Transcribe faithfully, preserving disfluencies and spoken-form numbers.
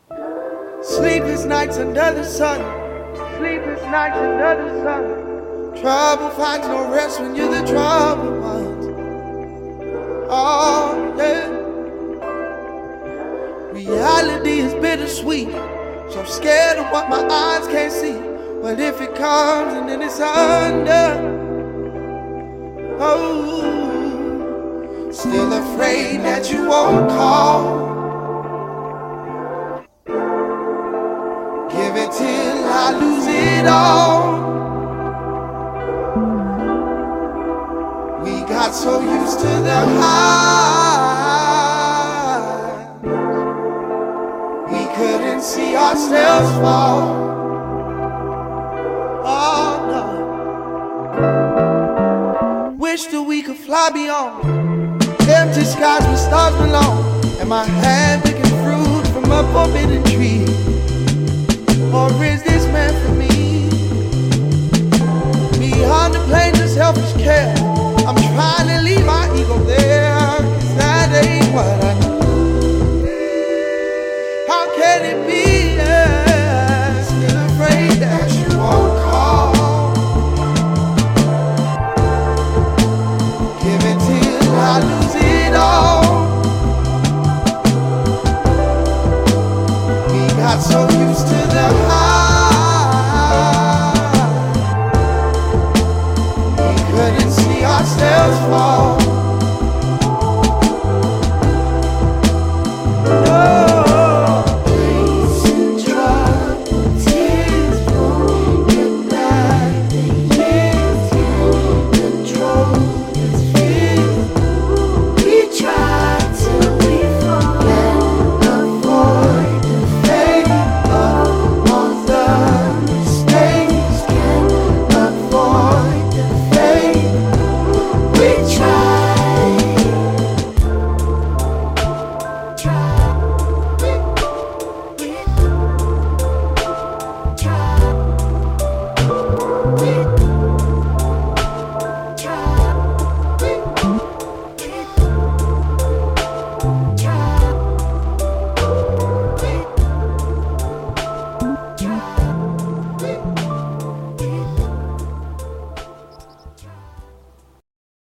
Sleepless nights under the sun. Sleepless nights under the sun. Trouble finds no rest when you're the troubled ones. Oh, yeah. Reality is bittersweet. So I'm scared of what my eyes can't see. What if it comes and then it's under? Oh, still afraid that you won't call. Give it till I lose it all. We got so used to the high, we couldn't see ourselves fall. Oh no. Wish that we could fly beyond empty skies where stars belong. And my hand picking fruit from a forbidden tree. Or is this meant for me?